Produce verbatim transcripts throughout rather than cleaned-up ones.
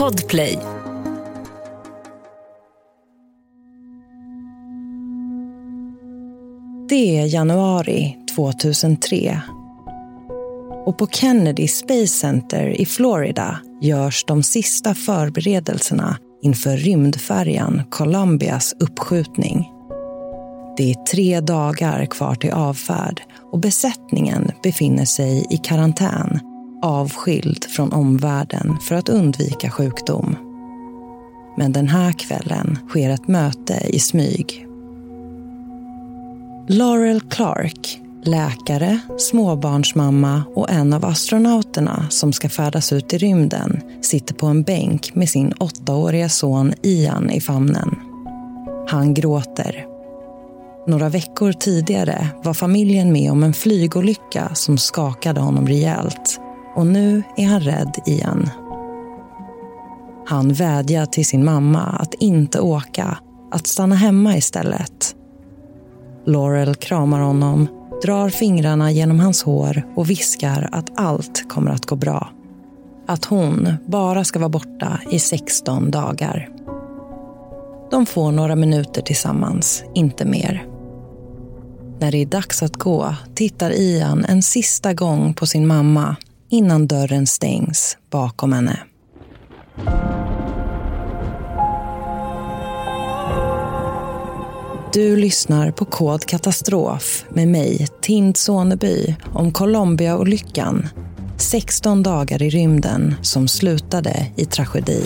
Podplay. Det är januari tvåtusentre. Och på Kennedy Space Center i Florida görs de sista förberedelserna inför rymdfärjan Columbias uppskjutning. Det är tre dagar kvar till avfärd och besättningen befinner sig i karantän, avskild från omvärlden för att undvika sjukdom. Men den här kvällen sker ett möte i smyg. Laurel Clark, läkare, småbarnsmamma och en av astronauterna som ska färdas ut i rymden, sitter på en bänk med sin åttaåriga son Ian i famnen. Han gråter. Några veckor tidigare var familjen med om en flygolycka som skakade honom rejält. Och nu är han rädd igen. Han vädjar till sin mamma att inte åka, att stanna hemma istället. Laurel kramar honom, drar fingrarna genom hans hår och viskar att allt kommer att gå bra. Att hon bara ska vara borta i sexton dagar. De får några minuter tillsammans, inte mer. När det är dags att gå tittar Ian en sista gång på sin mamma innan dörren stängs bakom henne. Du lyssnar på Kod Katastrof med mig, Tind Soneby, om Columbia-olyckan. sexton dagar i rymden som slutade i tragedi.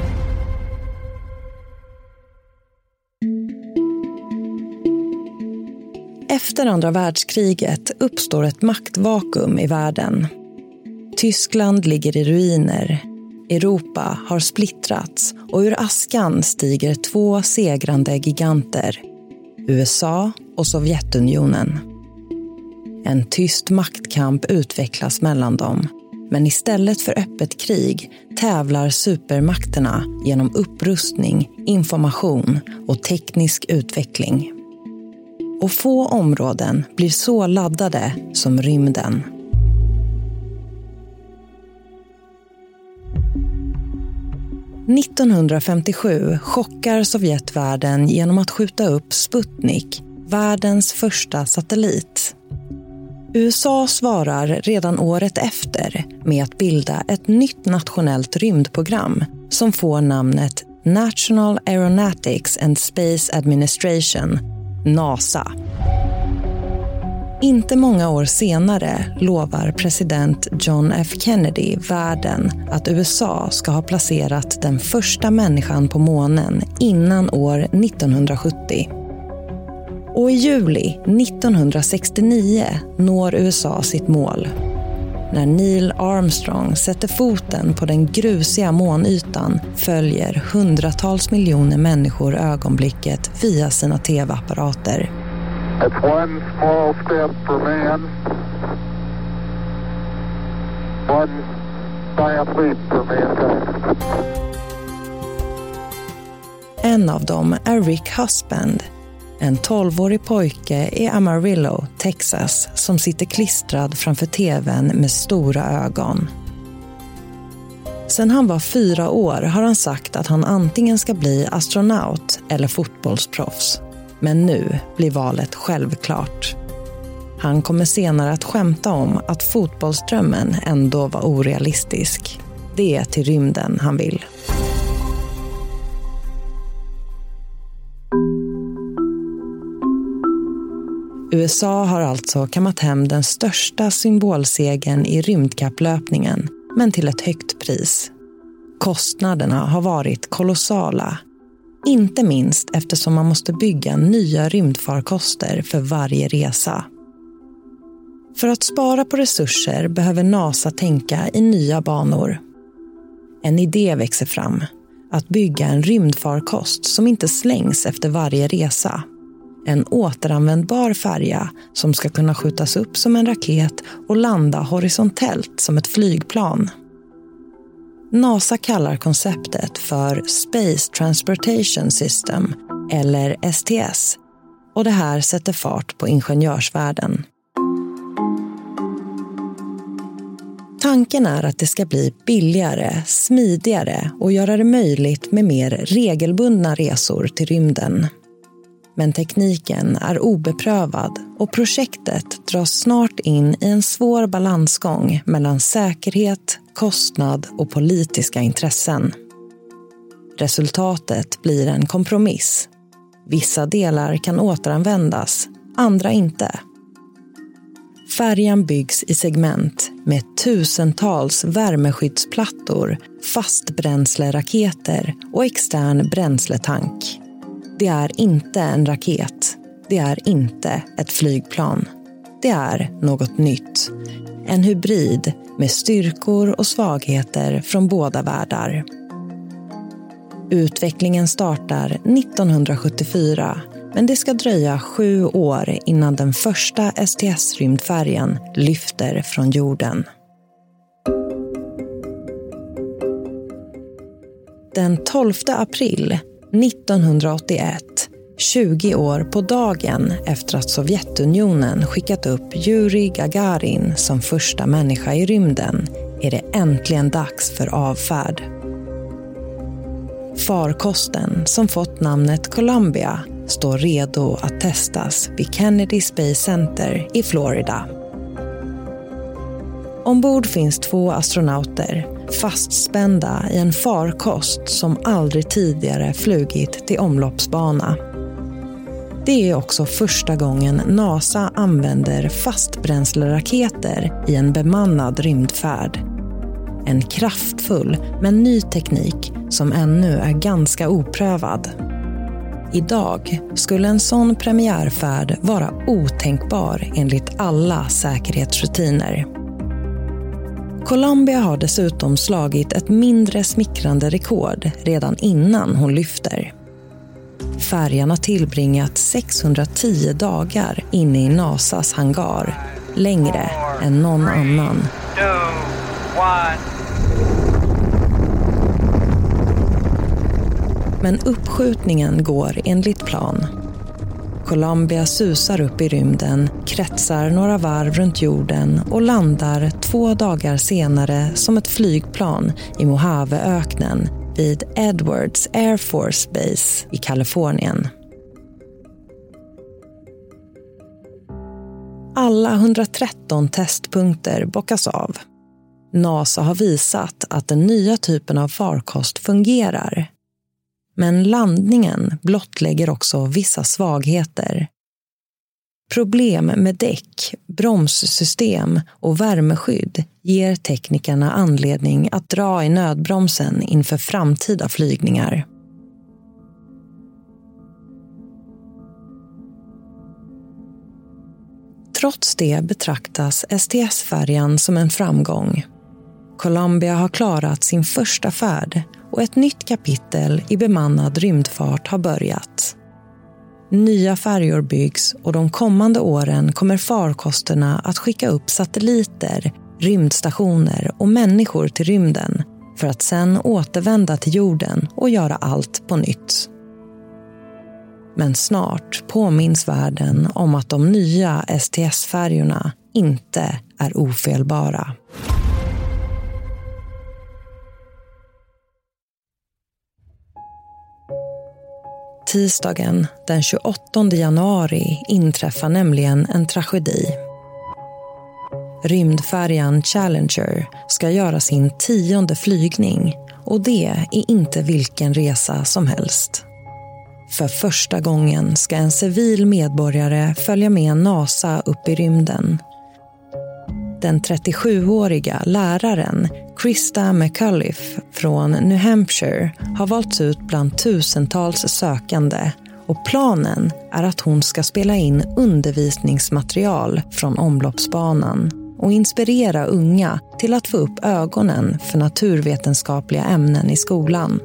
Efter andra världskriget uppstår ett maktvakuum i världen. Tyskland ligger i ruiner. Europa har splittrats och ur askan stiger två segrande giganter. U S A och Sovjetunionen. En tyst maktkamp utvecklas mellan dem. Men istället för öppet krig tävlar supermakterna genom upprustning, information och teknisk utveckling. Och få områden blir så laddade som rymden. nittonhundrafemtiosju chockar Sovjetvärlden genom att skjuta upp Sputnik, världens första satellit. U S A svarar redan året efter med att bilda ett nytt nationellt rymdprogram som får namnet National Aeronautics and Space Administration, NASA. Inte många år senare lovar president John F. Kennedy världen att U S A ska ha placerat den första människan på månen innan år nittonhundrasjuttio. Och i juli nittonhundrasextionio når U S A sitt mål. När Neil Armstrong sätter foten på den grusiga månytan följer hundratals miljoner människor ögonblicket via sina tv-apparater. It's one small step for man, one giant leap for mankind. En av dem är Rick Husband, en tolvårig pojke i Amarillo, Texas, som sitter klistrad framför tvn med stora ögon. Sen han var fyra år har han sagt att han antingen ska bli astronaut eller fotbollsproffs. Men nu blir valet självklart. Han kommer senare att skämta om att fotbollsdrömmen ändå var orealistisk. Det är till rymden han vill. U S A har alltså kammat hem den största symbolsegern i rymdkapplöpningen, men till ett högt pris. Kostnaderna har varit kolossala. Inte minst eftersom man måste bygga nya rymdfarkoster för varje resa. För att spara på resurser behöver NASA tänka i nya banor. En idé växer fram, att bygga en rymdfarkost som inte slängs efter varje resa. En återanvändbar färja som ska kunna skjutas upp som en raket och landa horisontellt som ett flygplan. NASA kallar konceptet för Space Transportation System, eller S T S, och det här sätter fart på ingenjörsvärlden. Tanken är att det ska bli billigare, smidigare och göra det möjligt med mer regelbundna resor till rymden. Men tekniken är obeprövad och projektet dras snart in i en svår balansgång mellan säkerhet, kostnad och politiska intressen. Resultatet blir en kompromiss. Vissa delar kan återanvändas, andra inte. Färjan byggs i segment med tusentals värmeskyddsplattor, fastbränsleraketer och extern bränsletank. Det är inte en raket. Det är inte ett flygplan. Det är något nytt. En hybrid med styrkor och svagheter från båda världar. Utvecklingen startar nittonhundrasjuttiofyra, men det ska dröja sju år innan den första S T S-rymdfärjan lyfter från jorden. Den tolfte april nittonhundraåttioett, tjugo år på dagen efter att Sovjetunionen skickat upp Yuri Gagarin som första människa i rymden, är det äntligen dags för avfärd. Farkosten, som fått namnet Columbia, står redo att testas vid Kennedy Space Center i Florida. Ombord finns två astronauter, fastspända i en farkost som aldrig tidigare flugit till omloppsbana. Det är också första gången NASA använder fastbränsleraketer i en bemannad rymdfärd. En kraftfull men ny teknik som ännu är ganska oprövad. Idag skulle en sån premiärfärd vara otänkbar enligt alla säkerhetsrutiner. Columbia har dessutom slagit ett mindre smickrande rekord redan innan hon lyfter. Färjan har tillbringat sexhundratio dagar inne i NASAs hangar, längre än någon annan. Men uppskjutningen går enligt plan. Columbia susar upp i rymden, kretsar några varv runt jorden och landar två dagar senare som ett flygplan i Mojaveöknen vid Edwards Air Force Base i Kalifornien. Alla hundratretton testpunkter bockas av. NASA har visat att den nya typen av farkost fungerar. Men landningen blottlägger också vissa svagheter. Problem med däck, bromssystem och värmeskydd ger teknikerna anledning att dra i nödbromsen inför framtida flygningar. Trots det betraktas S T S-färjan som en framgång. Columbia har klarat sin första färd och ett nytt kapitel i bemannad rymdfart har börjat. Nya färjor byggs och de kommande åren kommer farkosterna att skicka upp satelliter, rymdstationer och människor till rymden för att sedan återvända till jorden och göra allt på nytt. Men snart påminns världen om att de nya S T S-färjorna inte är ofelbara. Tisdagen den tjugoåttonde januari inträffar nämligen en tragedi. Rymdfärjan Challenger ska göra sin tionde flygning och det är inte vilken resa som helst. För första gången ska en civil medborgare följa med NASA upp i rymden. Den trettiosjuåriga läraren Krista McAuliffe från New Hampshire har valts ut bland tusentals sökande och planen är att hon ska spela in undervisningsmaterial från omloppsbanan och inspirera unga till att få upp ögonen för naturvetenskapliga ämnen i skolan.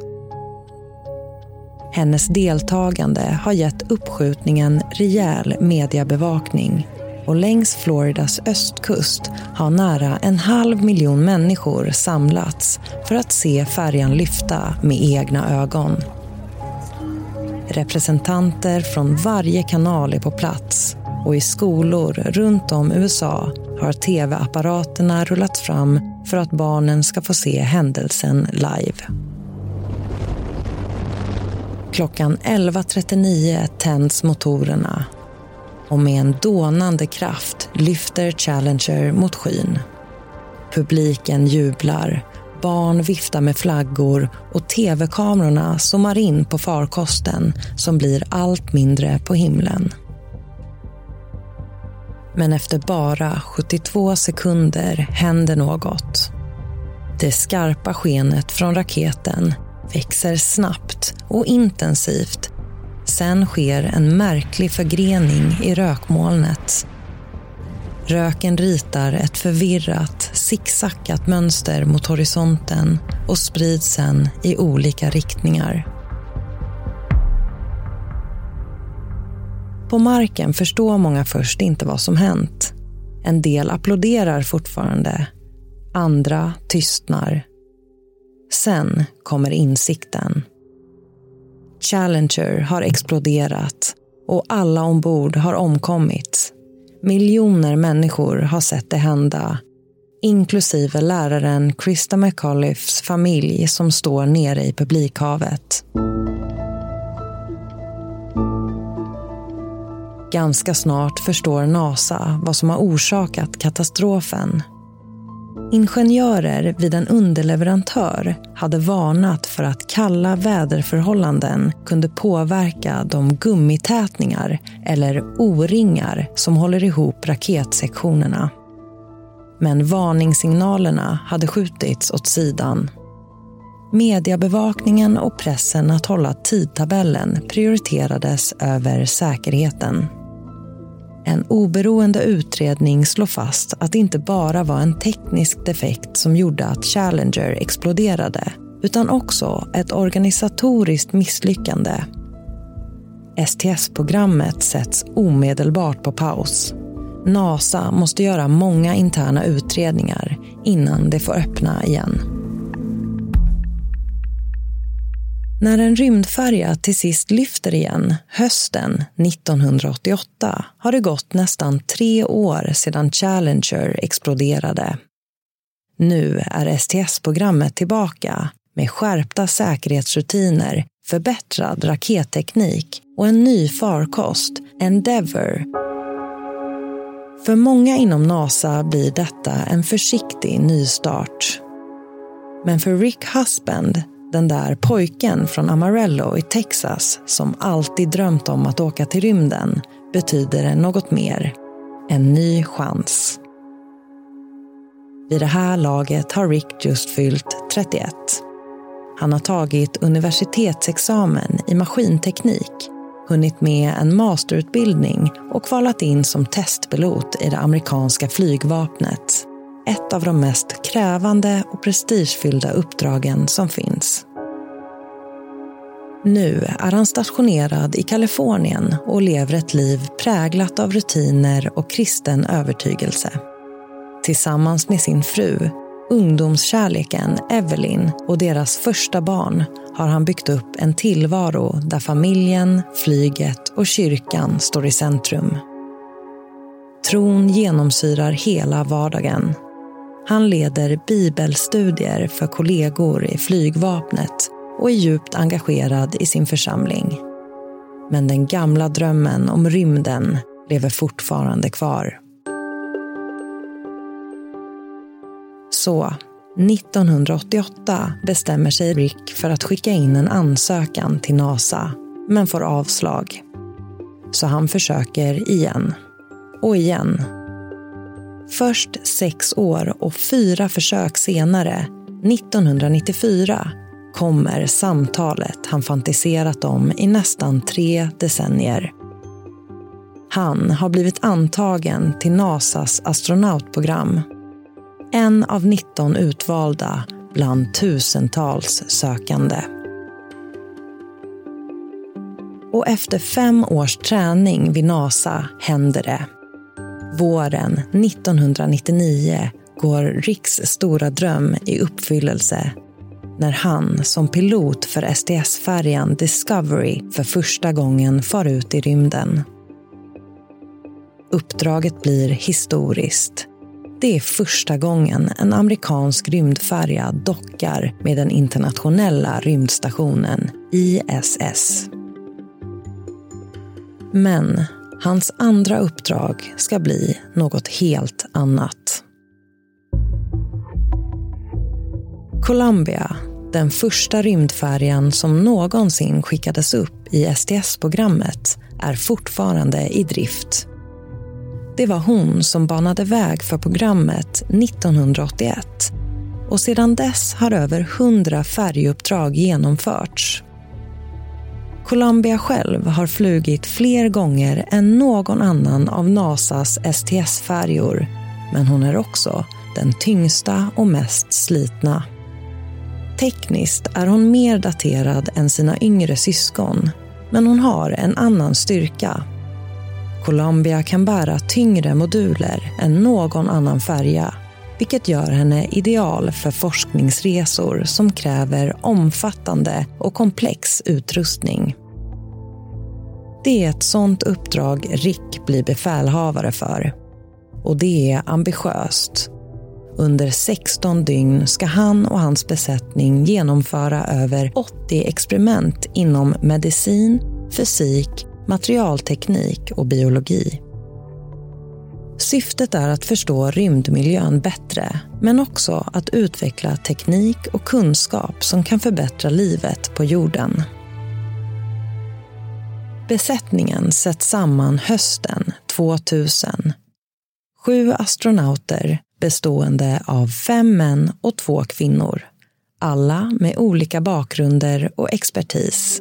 Hennes deltagande har gett uppskjutningen rejäl mediebevakning och längs Floridas östkust har nära en halv miljon människor samlats för att se färjan lyfta med egna ögon. Representanter från varje kanal är på plats och i skolor runt om U S A har tv-apparaterna rullat fram för att barnen ska få se händelsen live. Klockan elva trettionio tänds motorerna och med en dånande kraft lyfter Challenger mot skyn. Publiken jublar, barn viftar med flaggor och tv-kamerorna zoomar in på farkosten som blir allt mindre på himlen. Men efter bara sjuttiotvå sekunder händer något. Det skarpa skenet från raketen växer snabbt och intensivt. Sen sker en märklig förgrening i rökmolnet. Röken ritar ett förvirrat, zigzackat mönster mot horisonten och sprids sen i olika riktningar. På marken förstår många först inte vad som hänt. En del applåderar fortfarande. Andra tystnar. Sen kommer insikten. Challenger har exploderat och alla ombord har omkommit. Miljoner människor har sett det hända, inklusive läraren Krista McAuliffes familj som står nere i publikhavet. Ganska snart förstår NASA vad som har orsakat katastrofen. Ingenjörer vid en underleverantör hade varnat för att kalla väderförhållanden kunde påverka de gummitätningar eller O-ringar som håller ihop raketsektionerna. Men varningssignalerna hade skjutits åt sidan. Mediebevakningen och pressen att hålla tidtabellen prioriterades över säkerheten. En oberoende utredning slår fast att det inte bara var en teknisk defekt som gjorde att Challenger exploderade, utan också ett organisatoriskt misslyckande. S T S-programmet sätts omedelbart på paus. NASA måste göra många interna utredningar innan det får öppna igen. När en rymdfärja till sist lyfter igen, hösten nittonhundraåttioåtta, har det gått nästan tre år sedan Challenger exploderade. Nu är S T S-programmet tillbaka med skärpta säkerhetsrutiner, förbättrad raketteknik och en ny farkost, Endeavour. För många inom NASA blir detta en försiktig nystart. Men för Rick Husband, den där pojken från Amarillo i Texas som alltid drömt om att åka till rymden, betyder det något mer. En ny chans. Vid det här laget har Rick just fyllt trettioett. Han har tagit universitetsexamen i maskinteknik, hunnit med en masterutbildning och kvalat in som testpilot i det amerikanska flygvapnet. Ett av de mest krävande och prestigefyllda uppdragen som finns. Nu är han stationerad i Kalifornien och lever ett liv präglat av rutiner och kristen övertygelse. Tillsammans med sin fru, ungdomskärleken Evelyn och deras första barn har han byggt upp en tillvaro där familjen, flyget och kyrkan står i centrum. Tron genomsyrar hela vardagen. Han leder bibelstudier för kollegor i flygvapnet och är djupt engagerad i sin församling. Men den gamla drömmen om rymden lever fortfarande kvar. Så, nittonhundraåttioåtta bestämmer sig Rick för att skicka in en ansökan till NASA, men får avslag. Så han försöker igen. Och igen. Först sex år och fyra försök senare, nittonhundranittiofyra, kommer samtalet han fantiserat om i nästan tre decennier. Han har blivit antagen till NASAs astronautprogram. En av nitton utvalda bland tusentals sökande. Och efter fem års träning vid NASA händer det. Våren nittonhundranittionio går Ricks stora dröm i uppfyllelse när han som pilot för S T S-färjan Discovery för första gången far ut i rymden. Uppdraget blir historiskt. Det är första gången en amerikansk rymdfärja dockar med den internationella rymdstationen I S S. Men hans andra uppdrag ska bli något helt annat. Columbia, den första rymdfärjan som någonsin skickades upp i S T S-programmet, är fortfarande i drift. Det var hon som banade väg för programmet nittonhundraåttioett och sedan dess har över hundra färjuppdrag genomförts. Columbia själv har flugit fler gånger än någon annan av NASAs S T S-färjor, men hon är också den tyngsta och mest slitna. Tekniskt är hon mer daterad än sina yngre syskon, men hon har en annan styrka. Columbia kan bära tyngre moduler än någon annan färja, vilket gör henne ideal för forskningsresor som kräver omfattande och komplex utrustning. Det är ett sådant uppdrag Rick blir befälhavare för. Och det är ambitiöst. Under sexton dygn ska han och hans besättning genomföra över åttio experiment inom medicin, fysik, materialteknik och biologi. Syftet är att förstå rymdmiljön bättre, men också att utveckla teknik och kunskap som kan förbättra livet på jorden. Besättningen sätts samman hösten tvåtusen. Sju astronauter bestående av fem män och två kvinnor. Alla med olika bakgrunder och expertis.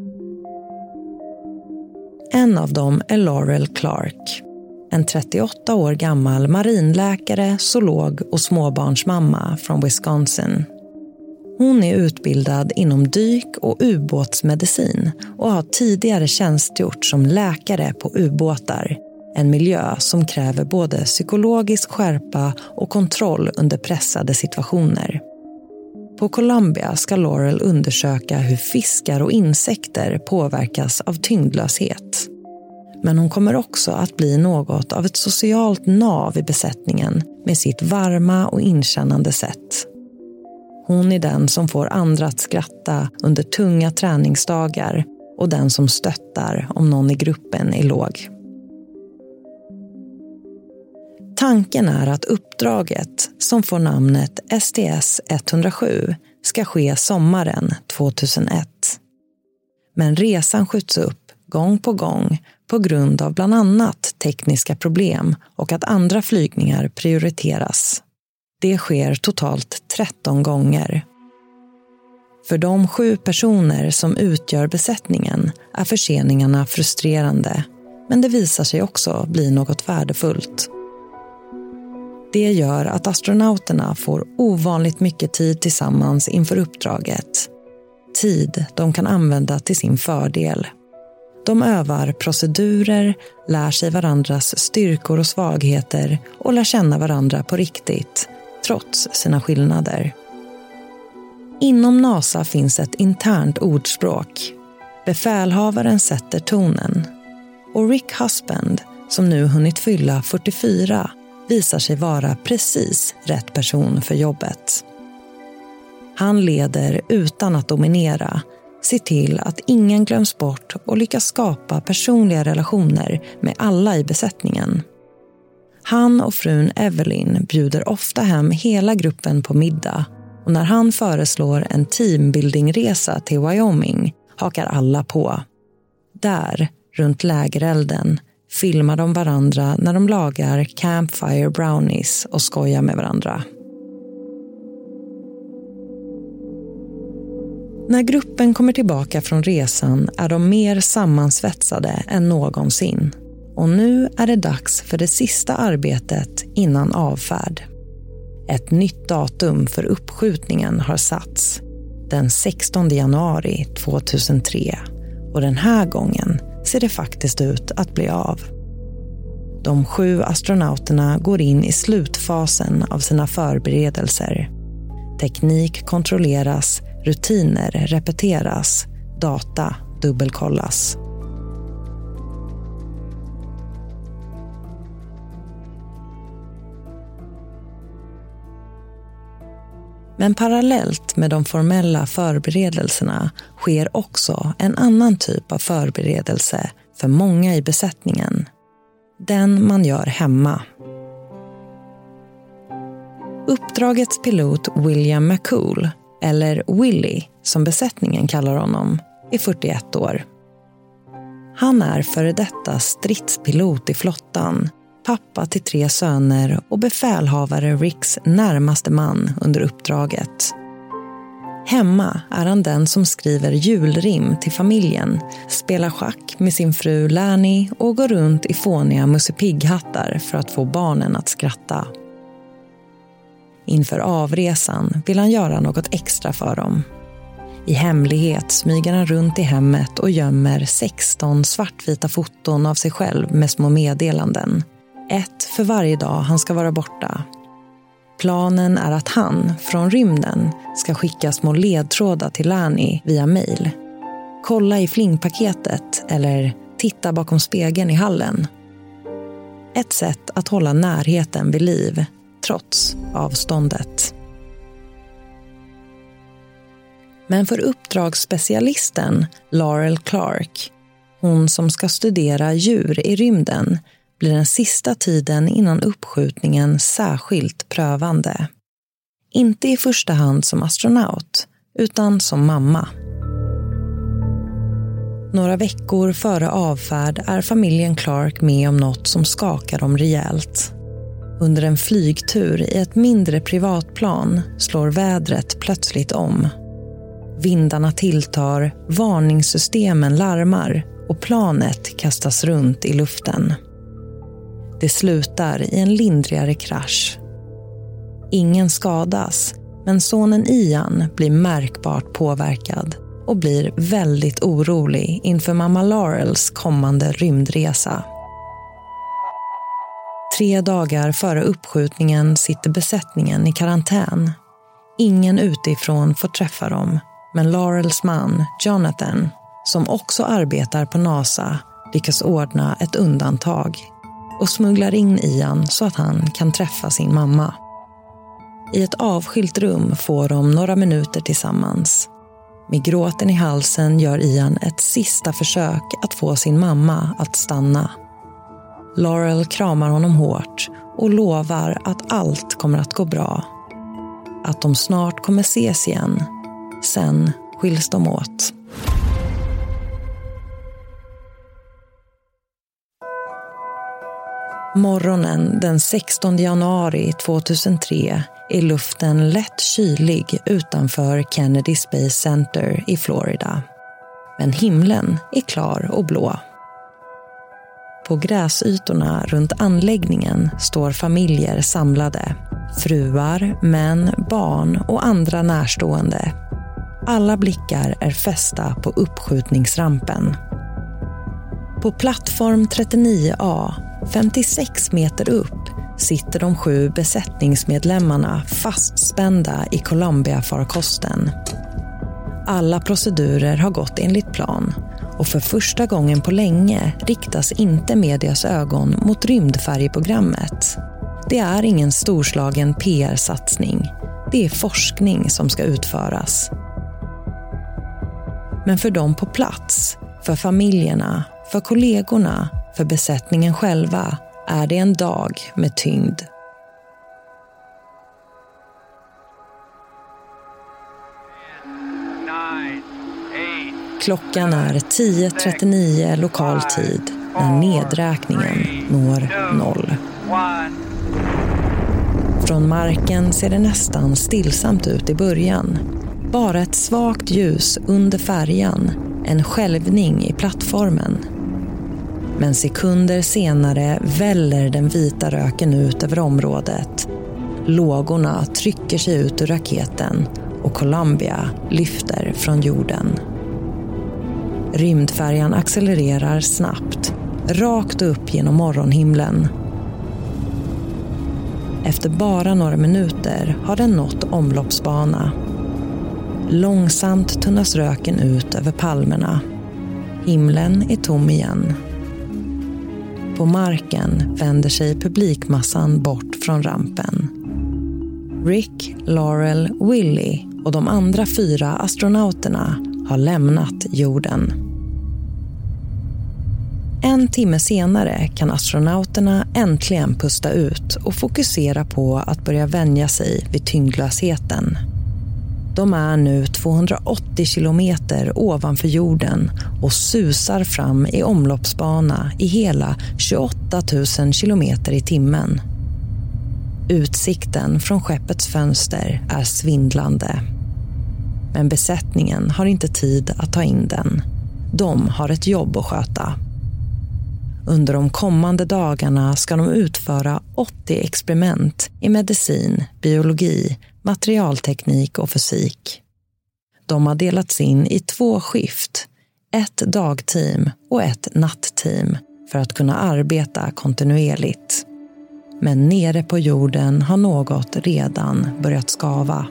En av dem är Laurel Clark, en trettioåtta år gammal marinläkare, zoolog och småbarnsmamma från Wisconsin. Hon är utbildad inom dyk- och ubåtsmedicin och har tidigare tjänstgjort som läkare på ubåtar, en miljö som kräver både psykologisk skärpa och kontroll under pressade situationer. På Columbia ska Laurel undersöka hur fiskar och insekter påverkas av tyngdlöshet. Men hon kommer också att bli något av ett socialt nav i besättningen med sitt varma och inkännande sätt. Hon är den som får andra att skratta under tunga träningsdagar och den som stöttar om någon i gruppen är låg. Tanken är att uppdraget, som får namnet S T S etthundrasju, ska ske sommaren tvåtusenett. Men resan skjuts upp gång på gång på grund av bland annat tekniska problem och att andra flygningar prioriteras. Det sker totalt tretton gånger. För de sju personer som utgör besättningen är förseningarna frustrerande, men det visar sig också bli något värdefullt. Det gör att astronauterna får ovanligt mycket tid tillsammans inför uppdraget. Tid de kan använda till sin fördel. De övar procedurer, lär sig varandras styrkor och svagheter och lär känna varandra på riktigt, trots sina skillnader. Inom NASA finns ett internt ordspråk. Befälhavaren sätter tonen. Och Rick Husband, som nu hunnit fylla fyrtiofyra, visar sig vara precis rätt person för jobbet. Han leder utan att dominera, ser till att ingen glöms bort och lyckas skapa personliga relationer med alla i besättningen. Han och frun Evelyn bjuder ofta hem hela gruppen på middag, och när han föreslår en teambuildingresa till Wyoming hakar alla på. Där, runt lägerelden, filmar de varandra när de lagar campfire brownies och skojar med varandra. När gruppen kommer tillbaka från resan är de mer sammansvetsade än någonsin. Och nu är det dags för det sista arbetet innan avfärd. Ett nytt datum för uppskjutningen har satts. Den sextonde januari tvåtusentre. Och den här gången ser det faktiskt ut att bli av. De sju astronauterna går in i slutfasen av sina förberedelser. Teknik kontrolleras, rutiner repeteras, data dubbelkollas. Men parallellt med de formella förberedelserna sker också en annan typ av förberedelse för många i besättningen. Den man gör hemma. Uppdragets pilot William McCool, eller Willie som besättningen kallar honom, är fyrtioett år. Han är före detta stridspilot i flottan, pappa till tre söner och befälhavare Ricks närmaste man under uppdraget. Hemma är han den som skriver julrim till familjen, spelar schack med sin fru Lanny och går runt i fåniga Musse Pigg-hattar för att få barnen att skratta. Inför avresan vill han göra något extra för dem. I hemlighet smyger han runt i hemmet och gömmer sexton svartvita foton av sig själv med små meddelanden. Ett för varje dag han ska vara borta. Planen är att han, från rymden, ska skicka små ledtrådar till Lanny via mail. Kolla i flingpaketet eller titta bakom spegeln i hallen. Ett sätt att hålla närheten vid liv, trots avståndet. Men för uppdragsspecialisten Laurel Clark, hon som ska studera djur i rymden, blir den sista tiden innan uppskjutningen särskilt prövande. Inte i första hand som astronaut, utan som mamma. Några veckor före avfärd är familjen Clark med om något som skakar dem rejält. Under en flygtur i ett mindre privatplan slår vädret plötsligt om. Vindarna tilltar, varningssystemen larmar och planet kastas runt i luften. Det slutar i en lindrigare krasch. Ingen skadas, men sonen Ian blir märkbart påverkad och blir väldigt orolig inför mamma Laurels kommande rymdresa. Tre dagar före uppskjutningen sitter besättningen i karantän. Ingen utifrån får träffa dem, men Laurels man, Jonathan, som också arbetar på NASA, lyckas ordna ett undantag och smugglar in Ian så att han kan träffa sin mamma. I ett avskilt rum får de några minuter tillsammans. Med gråten i halsen gör Ian ett sista försök att få sin mamma att stanna. Laurel kramar honom hårt och lovar att allt kommer att gå bra. Att de snart kommer ses igen. Sen skiljs de åt. Morgonen den sextonde januari tvåtusentre är luften lätt kylig utanför Kennedy Space Center i Florida. Men himlen är klar och blå. På gräsytorna runt anläggningen står familjer samlade. Fruar, män, barn och andra närstående. Alla blickar är fästa på uppskjutningsrampen. På plattform trettionio A, femtiosex meter upp, sitter de sju besättningsmedlemmarna fastspända i Columbia-farkosten. Alla procedurer har gått enligt plan och för första gången på länge riktas inte medias ögon mot rymdfärjeprogrammet. Det är ingen storslagen P R-satsning. Det är forskning som ska utföras. Men för dem på plats, för familjerna, för kollegorna, för besättningen själva är det en dag med tyngd. Klockan är tio trettionio lokal tid när nedräkningen når noll. Från marken ser det nästan stillsamt ut i början. Bara ett svagt ljus under färjan, en skälvning i plattformen. Men sekunder senare väller den vita röken ut över området. Lågorna trycker sig ut ur raketen och Columbia lyfter från jorden. Rymdfärjan accelererar snabbt, rakt upp genom morgonhimlen. Efter bara några minuter har den nått omloppsbana. Långsamt tunnas röken ut över palmerna. Himlen är tom igen. På marken vänder sig publikmassan bort från rampen. Rick, Laurel, Willie och de andra fyra astronauterna har lämnat jorden. En timme senare kan astronauterna äntligen pusta ut och fokusera på att börja vänja sig vid tyngdlösheten. De är nu tvåhundraåttio kilometer ovanför jorden och susar fram i omloppsbana i hela tjugoåtta tusen kilometer i timmen. Utsikten från skeppets fönster är svindlande. Men besättningen har inte tid att ta in den. De har ett jobb att sköta. Under de kommande dagarna ska de utföra åttio experiment i medicin, biologi, materialteknik och fysik. De har delats in i två skift, ett dagteam och ett nattteam för att kunna arbeta kontinuerligt. Men nere på jorden har något redan börjat skava.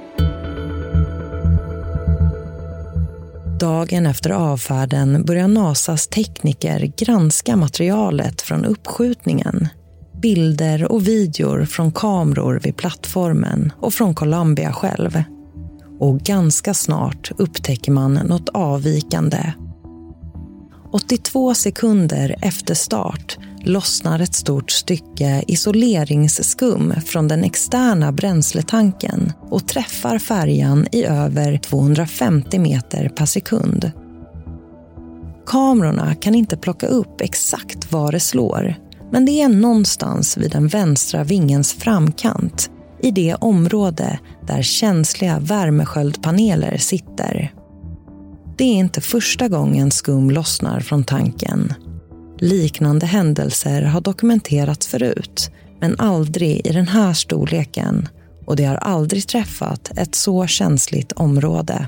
Dagen efter avfärden börjar NASAs tekniker granska materialet från uppskjutningen. Bilder och videor från kameror vid plattformen och från Columbia själv. Och ganska snart upptäcker man något avvikande. åttiotvå sekunder efter start lossnar ett stort stycke isoleringsskum från den externa bränsletanken och träffar färjan i över tvåhundrafemtio meter per sekund. Kamerorna kan inte plocka upp exakt var det slår, men det är någonstans vid den vänstra vingens framkant i det område där känsliga värmesköldpaneler sitter. Det är inte första gången skum lossnar från tanken. Liknande händelser har dokumenterats förut, men aldrig i den här storleken, och det har aldrig träffat ett så känsligt område.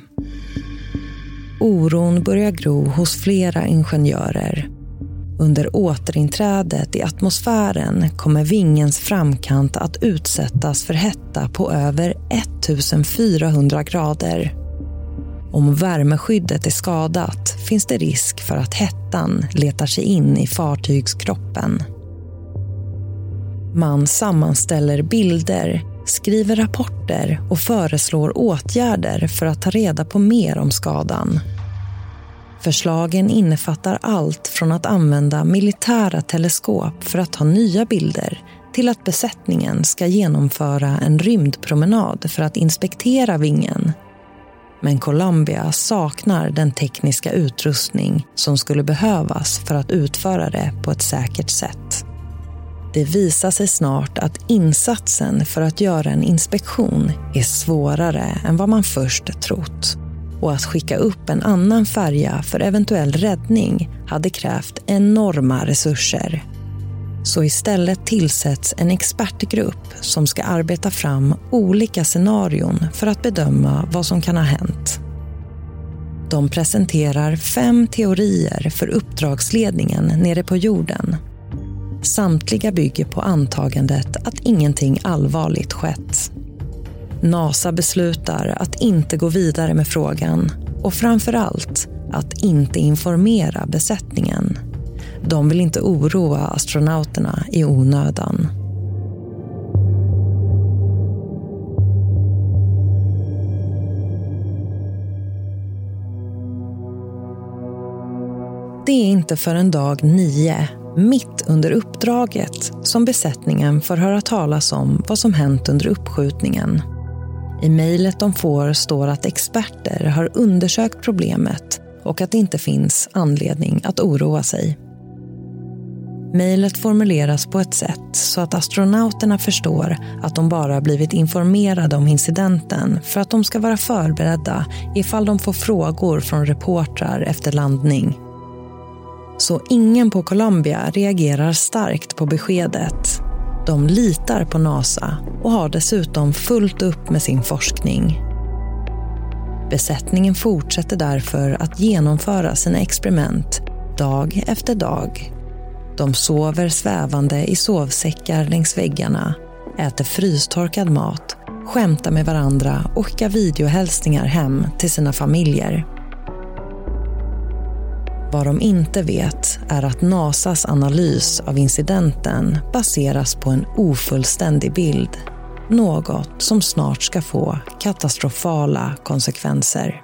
Oron börjar gro hos flera ingenjörer. Under återinträdet i atmosfären kommer vingens framkant att utsättas för hetta på över fjortonhundra grader. Om värmeskyddet är skadat finns det risk för att hettan letar sig in i fartygskroppen. Man sammanställer bilder, skriver rapporter och föreslår åtgärder för att ta reda på mer om skadan. Förslagen innefattar allt från att använda militära teleskop för att ta nya bilder till att besättningen ska genomföra en rymdpromenad för att inspektera vingen. Men Columbia saknar den tekniska utrustning som skulle behövas för att utföra det på ett säkert sätt. Det visar sig snart att insatsen för att göra en inspektion är svårare än vad man först trott. Och att skicka upp en annan färja för eventuell räddning hade krävt enorma resurser. Så istället tillsätts en expertgrupp som ska arbeta fram olika scenarion för att bedöma vad som kan ha hänt. De presenterar fem teorier för uppdragsledningen nere på jorden. Samtliga bygger på antagandet att ingenting allvarligt skett. NASA beslutar att inte gå vidare med frågan och framförallt att inte informera besättningen. De vill inte oroa astronauterna i onödan. Det är inte förrän dag nio, mitt under uppdraget, som besättningen får höra talas om vad som hänt under uppskjutningen. I mejlet de får står att experter har undersökt problemet och att det inte finns anledning att oroa sig. Mejlet formuleras på ett sätt så att astronauterna förstår att de bara blivit informerade om incidenten för att de ska vara förberedda ifall de får frågor från reportrar efter landning. Så ingen på Columbia reagerar starkt på beskedet. De litar på NASA och har dessutom fullt upp med sin forskning. Besättningen fortsätter därför att genomföra sina experiment dag efter dag. De sover svävande i sovsäckar längs väggarna, äter frystorkad mat, skämtar med varandra och skickar videohälsningar hem till sina familjer. Vad de inte vet är att NASAs analys av incidenten baseras på en ofullständig bild. något som snart ska få katastrofala konsekvenser.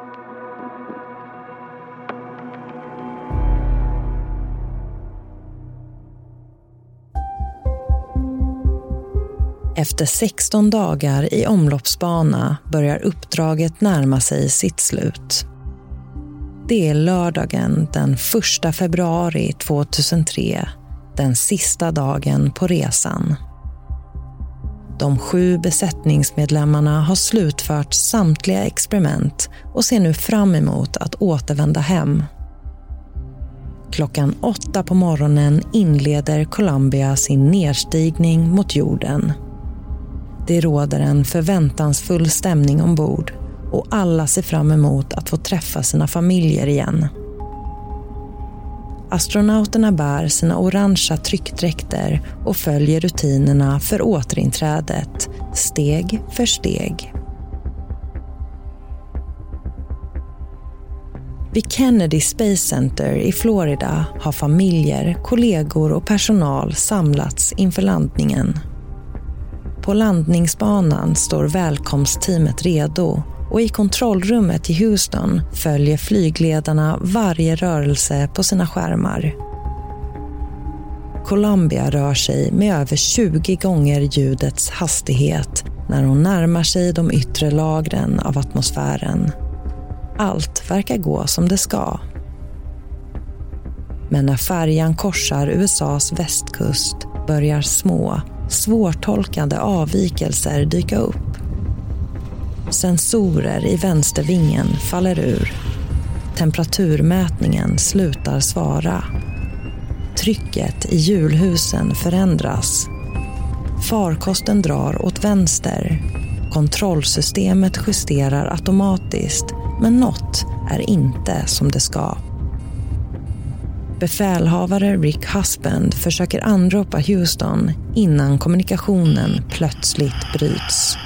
Efter sexton dagar i omloppsbana börjar uppdraget närma sig sitt slut. Det är lördagen den första februari tvåtusentre, den sista dagen på resan. De sju besättningsmedlemmarna har slutfört samtliga experiment och ser nu fram emot att återvända hem. Klockan åtta på morgonen inleder Columbia sin nedstigning mot jorden. Det råder en förväntansfull stämning ombord och alla ser fram emot att få träffa sina familjer igen. Astronauterna bär sina orangea tryckdräkter och följer rutinerna för återinträdet, steg för steg. Vid Kennedy Space Center i Florida har familjer, kollegor och personal samlats inför landningen. På landningsbanan står välkomstteamet redo och i kontrollrummet i Houston följer flygledarna varje rörelse på sina skärmar. Columbia rör sig med över tjugo gånger ljudets hastighet när hon närmar sig de yttre lagren av atmosfären. Allt verkar gå som det ska. Men när färjan korsar U S A:s västkust börjar små, svårtolkade avvikelser dyka upp. Sensorer i vänstervingen faller ur. Temperaturmätningen slutar svara. Trycket i hjulhusen förändras. Farkosten drar åt vänster. Kontrollsystemet justerar automatiskt, men något är inte som det ska. Befälhavare Rick Husband försöker anropa Houston innan kommunikationen plötsligt bryts.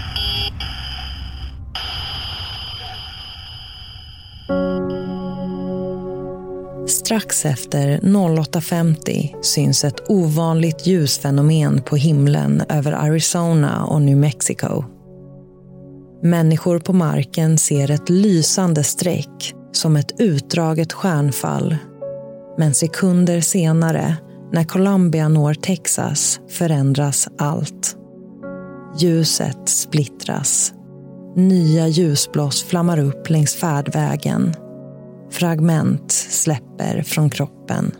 Strax efter åtta femtio syns ett ovanligt ljusfenomen på himlen över Arizona och New Mexico. Människor på marken ser ett lysande streck som ett utdraget stjärnfall. Men sekunder senare, när Columbia når Texas, förändras allt. Ljuset splittras. Nya ljusblås flammar upp längs färdvägen. Fragment släpper från kroppen.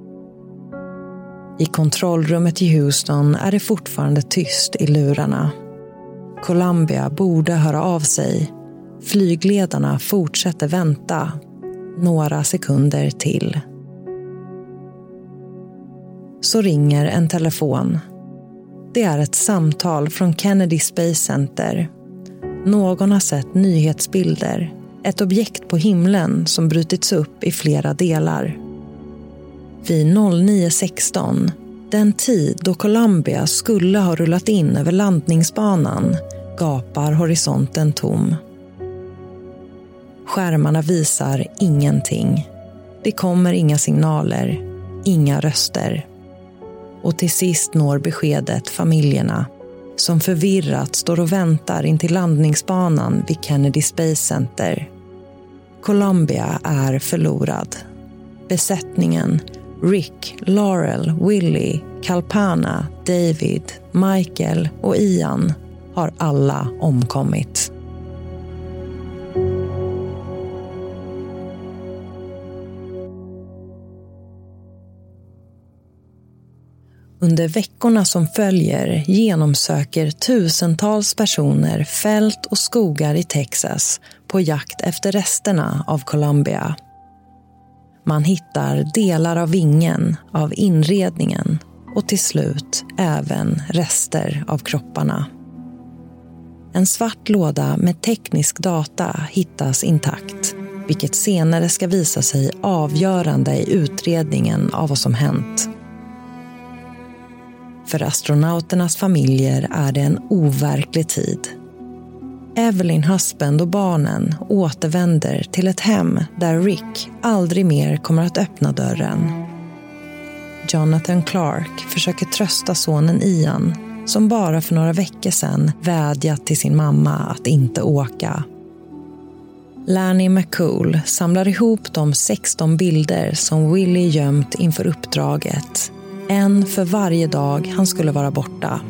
I kontrollrummet i Houston är det fortfarande tyst i lurarna. Columbia borde höra av sig. Flygledarna fortsätter vänta. Några sekunder till. Så ringer en telefon. Det är ett samtal från Kennedy Space Center. Någon har sett nyhetsbilder. Ett objekt på himlen som brutits upp i flera delar. Vid nio sexton, den tid då Columbia skulle ha rullat in över landningsbanan, gapar horisonten tom. Skärmarna visar ingenting. Det kommer inga signaler, inga röster. Och till sist når beskedet familjerna, som förvirrat står och väntar in till landningsbanan vid Kennedy Space Center. Columbia är förlorad. Besättningen, Rick, Laurel, Willie, Kalpana, David, Michael och Ian har alla omkommit. Under veckorna som följer genomsöker tusentals personer fält och skogar i Texas på jakt efter resterna av Columbia. Man hittar delar av vingen, av inredningen och till slut även rester av kropparna. En svart låda med teknisk data hittas intakt, vilket senare ska visa sig avgörande i utredningen av vad som hänt. För astronauternas familjer är det en overklig tid. Evelyn Husband och barnen återvänder till ett hem där Rick aldrig mer kommer att öppna dörren. Jonathan Clark försöker trösta sonen Ian som bara för några veckor sedan vädjat till sin mamma att inte åka. Lanny McCool samlar ihop de sexton bilder som Willie gömt inför uppdraget. En för varje dag han skulle vara borta.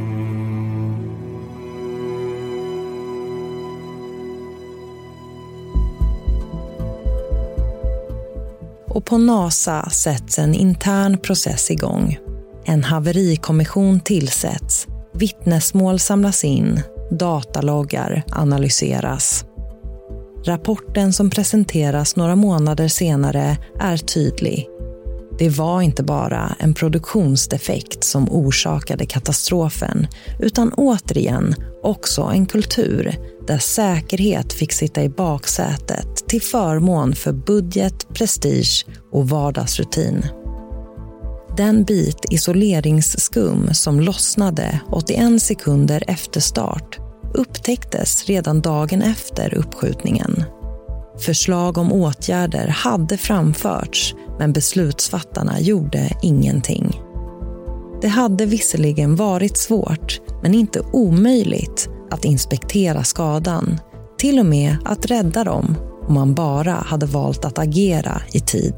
Och på NASA sätts en intern process igång. En haverikommission tillsätts, vittnesmål samlas in, dataloggar analyseras. Rapporten som presenteras några månader senare är tydlig. Det var inte bara en produktionsdefekt som orsakade katastrofen, utan återigen också en kultur där säkerhet fick sitta i baksätet till förmån för budget, prestige och vardagsrutin. Den bit isoleringsskum som lossnade åttioen sekunder efter start upptäcktes redan dagen efter uppskjutningen. Förslag om åtgärder hade framförts, men beslutsfattarna gjorde ingenting. Det hade visserligen varit svårt, men inte omöjligt att inspektera skadan, till och med att rädda dem om man bara hade valt att agera i tid.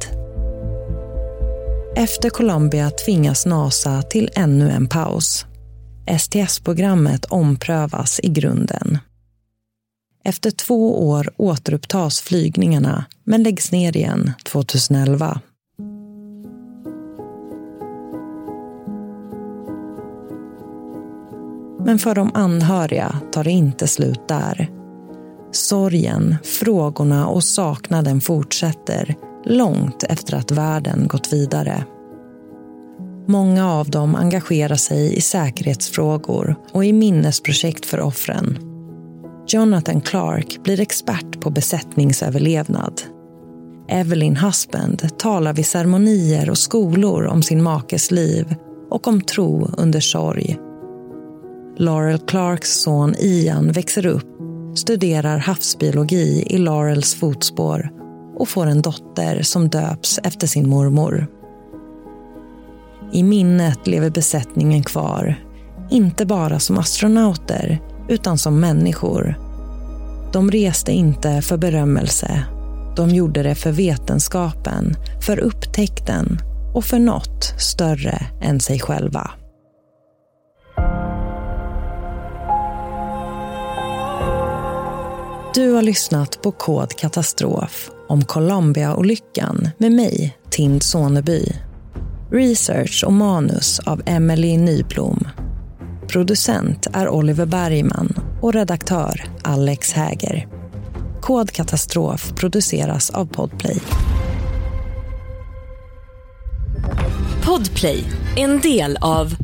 Efter Columbia tvingas NASA till ännu en paus. S T S-programmet omprövas i grunden. Efter två år återupptas flygningarna, men läggs ner igen tjugoelva. Men för de anhöriga tar det inte slut där. Sorgen, frågorna och saknaden fortsätter långt efter att världen gått vidare. Många av dem engagerar sig i säkerhetsfrågor och i minnesprojekt för offren. Jonathan Clark blir expert på besättningsöverlevnad. Evelyn Husband talar vid ceremonier och skolor om sin makes liv och om tro under sorg. Laurel Clarks son Ian växer upp, studerar havsbiologi i Laurels fotspår och får en dotter som döps efter sin mormor. I minnet lever besättningen kvar, inte bara som astronauter utan som människor. De reste inte för berömmelse. De gjorde det för vetenskapen, för upptäckten och för något större än sig själva. Du har lyssnat på Kod Katastrof om Columbia-olyckan med mig, Tind Soneby. Research och manus av Emily Nyblom. Producent är Oliver Bergman och redaktör Alex Häger. Kod Katastrof produceras av Podplay. Podplay, en del av